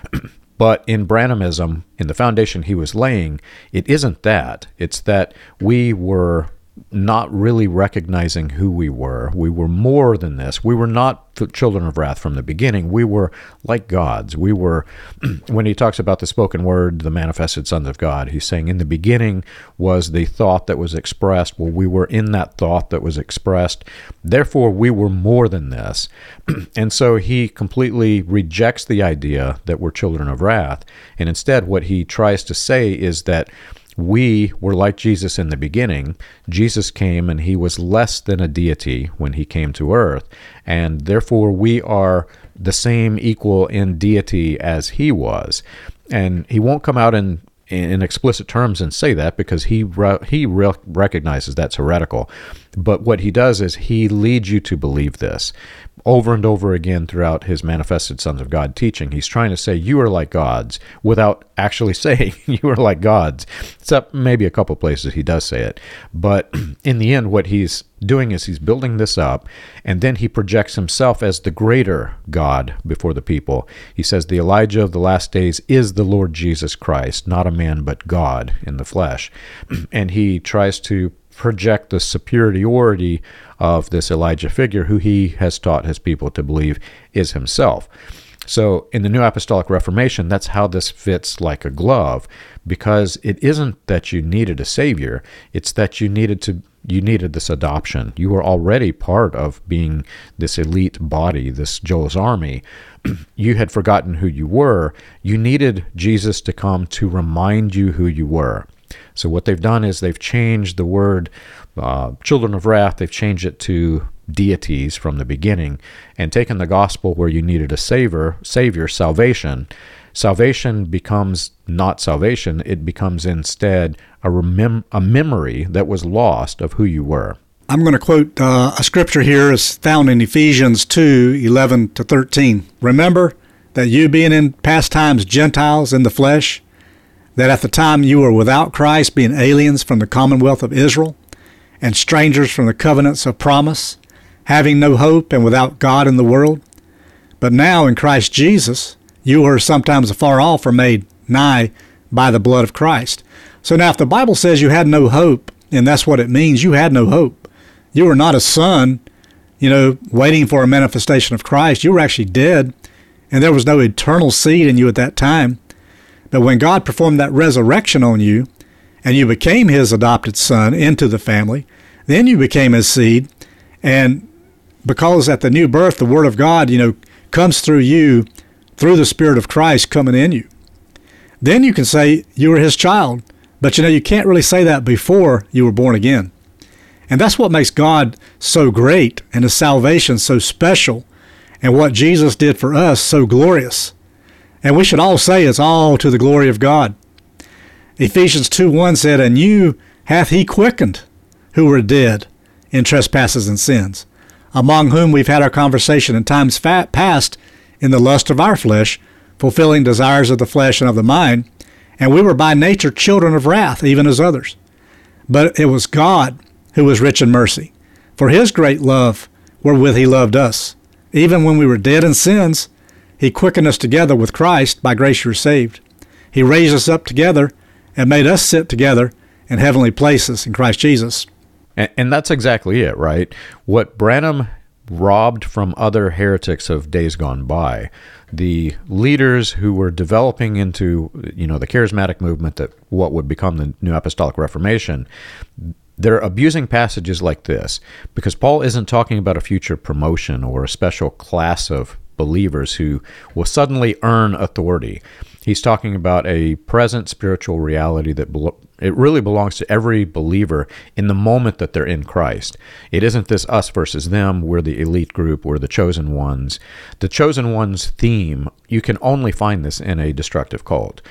But in Branhamism, in the foundation he was laying, it isn't that. It's that we were not really recognizing who we were. We were more than this. We were not children of wrath from the beginning. We were like gods. We were, when he talks about the spoken word, the manifested sons of God, he's saying in the beginning was the thought that was expressed. Well, we were in that thought that was expressed. Therefore, we were more than this. And so he completely rejects the idea that we're children of wrath. And instead, what he tries to say is that we were like Jesus in the beginning. Jesus came and he was less than a deity when he came to earth, and therefore we are the same equal in deity as he was. And he won't come out in in explicit terms and say that because he re- he re- recognizes that's heretical. But what he does is he leads you to believe this. Over and over again throughout his Manifested Sons of God teaching, he's trying to say you are like gods without actually saying you are like gods. Except maybe a couple places he does say it. But in the end, what he's doing is he's building this up, and then he projects himself as the greater God before the people. He says the Elijah of the last days is the Lord Jesus Christ, not a man but God in the flesh. And he tries to project the superiority of this Elijah figure who he has taught his people to believe is himself. So in the New Apostolic Reformation, that's how this fits like a glove, because it isn't that you needed a savior, it's that you needed to you needed this adoption. You were already part of being this elite body, this Joel's army. You had forgotten who you were. You needed Jesus to come to remind you who you were. So what they've done is they've changed the word uh, children of wrath, they've changed it to deities from the beginning, and taken the gospel where you needed a savior, savior, salvation. Salvation becomes not salvation, it becomes instead a, remem- a memory that was lost of who you were. I'm going to quote uh, a scripture here is found in Ephesians two, eleven to thirteen. Remember that you being in past times Gentiles in the flesh, that at the time you were without Christ, being aliens from the commonwealth of Israel, and strangers from the covenants of promise, having no hope and without God in the world. But now in Christ Jesus, you who are sometimes afar off are made nigh by the blood of Christ. So now if the Bible says you had no hope, and that's what it means, you had no hope. You were not a son, you know, waiting for a manifestation of Christ. You were actually dead, and there was no eternal seed in you at that time. But when God performed that resurrection on you, and you became his adopted son into the family, then you became his seed. And because at the new birth, the word of God, you know, comes through you, through the Spirit of Christ coming in you, then you can say you were his child. But, you know, you can't really say that before you were born again. And that's what makes God so great and his salvation so special, and what Jesus did for us so glorious. And we should all say it's all to the glory of God. Ephesians two one said, and you hath he quickened who were dead in trespasses and sins, among whom we've had our conversation in times fat past in the lust of our flesh, fulfilling desires of the flesh and of the mind, and we were by nature children of wrath, even as others. But it was God who was rich in mercy, for his great love wherewith he loved us. Even when we were dead in sins, he quickened us together with Christ. By grace you are saved. He raised us up together and made us sit together in heavenly places in Christ Jesus. And, and that's exactly it, right? What Branham robbed from other heretics of days gone by, the leaders who were developing into, you know, the charismatic movement, that what would become the New Apostolic Reformation, They're abusing passages like this because Paul isn't talking about a future promotion or a special class of believers who will suddenly earn authority. He's talking about a present spiritual reality that be- it really belongs to every believer in the moment that they're in Christ. It isn't this us versus them, we're the elite group, we're the chosen ones. The chosen ones theme, you can only find this in a destructive cult.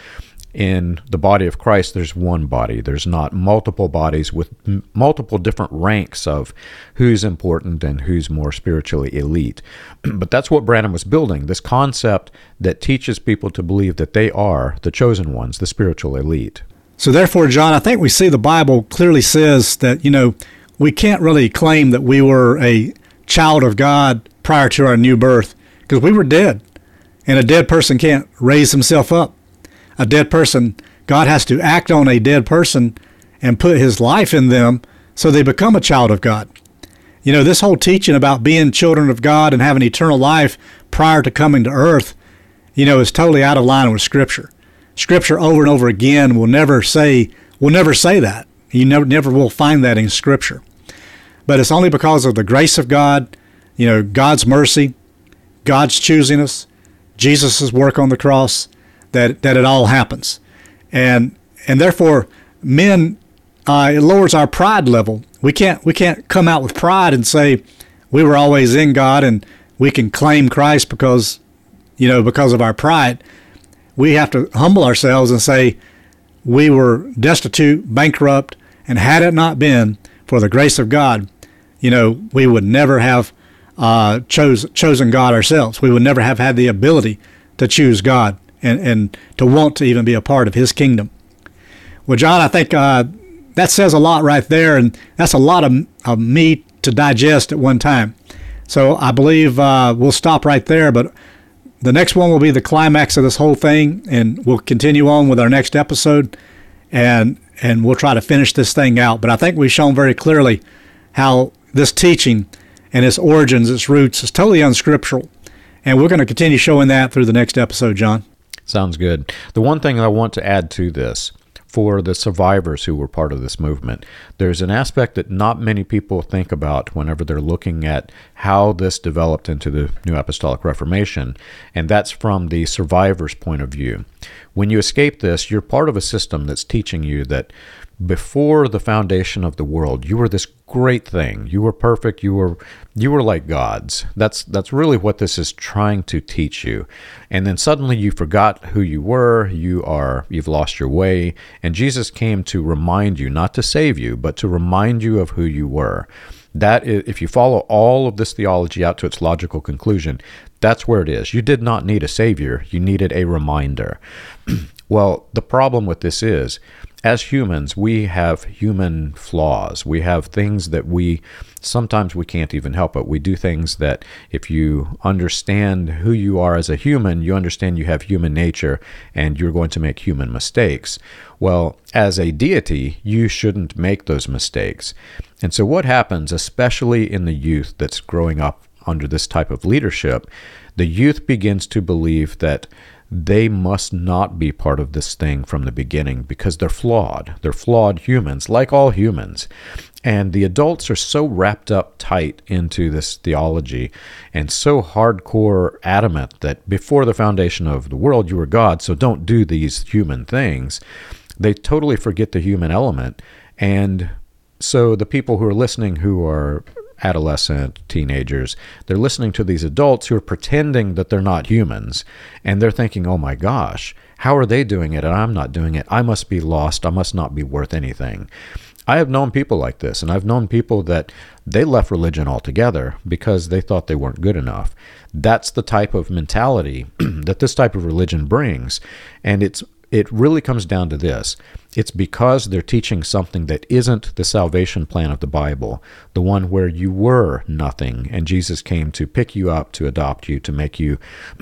In the body of Christ, there's one body. There's not multiple bodies with m- multiple different ranks of who's important and who's more spiritually elite. But that's what Branham was building, this concept that teaches people to believe that they are the chosen ones, the spiritual elite. So therefore, John, I think we see the Bible clearly says that, you know, we can't really claim that we were a child of God prior to our new birth because we were dead, and a dead person can't raise himself up. A dead person, God has to act on a dead person and put his life in them so they become a child of God. You know, this whole teaching about being children of God and having eternal life prior to coming to earth, you know, is totally out of line with Scripture. Scripture over and over again will never say, will never say that. You never, never will find that in Scripture. But it's only because of the grace of God, you know, God's mercy, God's choosing us, Jesus' work on the cross, that that it all happens. And and therefore, men, uh, it lowers our pride level. We can't we can't come out with pride and say we were always in God and we can claim Christ because, you know, because of our pride. We have to humble ourselves and say we were destitute, bankrupt, and had it not been for the grace of God, you know, we would never have uh, chose, chosen God ourselves. We would never have had the ability to choose God and, and to want to even be a part of his kingdom. Well, John, I think uh, that says a lot right there, and that's a lot of, of meat to digest at one time. So I believe uh, we'll stop right there, but the next one will be the climax of this whole thing, and we'll continue on with our next episode, and and we'll try to finish this thing out. But I think we've shown very clearly how this teaching and its origins, its roots, is totally unscriptural, and we're going to continue showing that through the next episode, John. Sounds good. The one thing I want to add to this, for the survivors who were part of this movement, there's an aspect that not many people think about whenever they're looking at how this developed into the New Apostolic Reformation, and that's from the survivor's point of view. When you escape this, you're part of a system that's teaching you that before the foundation of the world, you were this great thing. You were perfect. You were you were like gods. That's that's really what this is trying to teach you. And then suddenly you forgot who you were. You are you've lost your way. And Jesus came to remind you, not to save you, but to remind you of who you were. That is, if you follow all of this theology out to its logical conclusion, that's where it is. You did not need a savior. You needed a reminder. Well, the problem with this is, as humans, we have human flaws. We have things that we, sometimes we can't even help it. We do things that if you understand who you are as a human, you understand you have human nature and you're going to make human mistakes. Well, as a deity, you shouldn't make those mistakes. And so what happens, especially in the youth that's growing up under this type of leadership, the youth begins to believe that they must not be part of this thing from the beginning because they're flawed. They're flawed humans, like all humans. And the adults are so wrapped up tight into this theology and so hardcore adamant that before the foundation of the world, you were God, so don't do these human things. They totally forget the human element. And so the people who are listening who are adolescent, teenagers, they're listening to these adults who are pretending that they're not humans, and they're thinking, oh my gosh, how are they doing it and I'm not doing it? I must be lost. I must not be worth anything. I have known people like this, and I've known people that they left religion altogether because they thought they weren't good enough. That's the type of mentality that this type of religion brings, and it's it really comes down to this. It's because they're teaching something that isn't the salvation plan of the Bible, the one where you were nothing, and Jesus came to pick you up, to adopt you, to make you,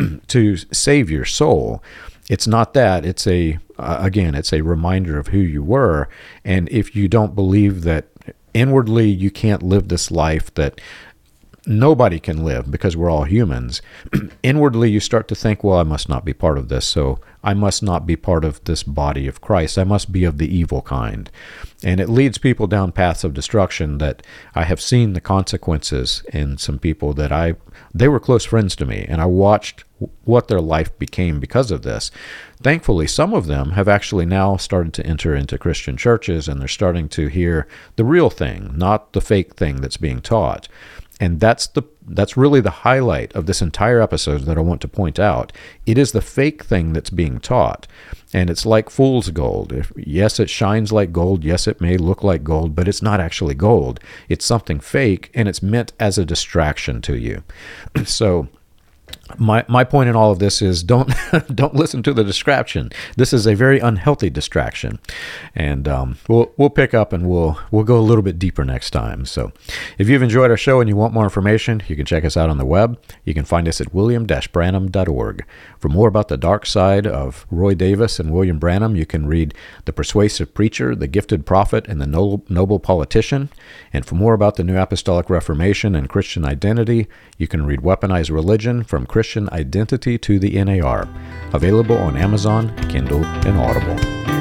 to save your soul. It's not that. It's a, uh, again, it's a reminder of who you were, and if you don't believe that inwardly you can't live this life, that nobody can live because we're all humans. Inwardly, you start to think, well, I must not be part of this, so I must not be part of this body of Christ. I must be of the evil kind. And it leads people down paths of destruction that I have seen the consequences in some people that I, they were close friends to me, and I watched what their life became because of this. Thankfully, some of them have actually now started to enter into Christian churches, and they're starting to hear the real thing, not the fake thing that's being taught. And that's the that's really the highlight of this entire episode that I want to point out. It is the fake thing that's being taught. And it's like fool's gold. If, yes, it shines like gold. Yes, it may look like gold, but it's not actually gold. It's something fake, and it's meant as a distraction to you. So My my point in all of this is don't don't listen to the distraction. This is a very unhealthy distraction, and um, we'll we'll pick up and we'll we'll go a little bit deeper next time. So, if you've enjoyed our show and you want more information, you can check us out on the web. You can find us at william dash branham dot org. For more about the dark side of Roy Davis and William Branham, you can read The Persuasive Preacher, The Gifted Prophet, and The Noble, Noble Politician. And for more about the New Apostolic Reformation and Christian identity, you can read Weaponized Religion, From Christian Identity to the N A R, available on Amazon, Kindle, and Audible.